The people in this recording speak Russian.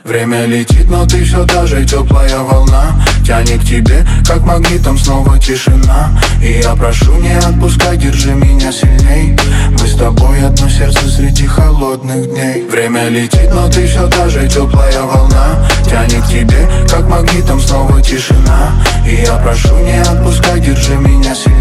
Время летит, но ты все та же, теплая волна тянет к тебе, как магнитом, снова тишина. И я прошу, не отпускай, держи меня сильней. Мы с тобой одно сердце среди холодных дней. Время летит, но ты все та же, теплая волна тянет к тебе, как магнитом, снова тишина. И я прошу, не отпускай, держи меня сильней.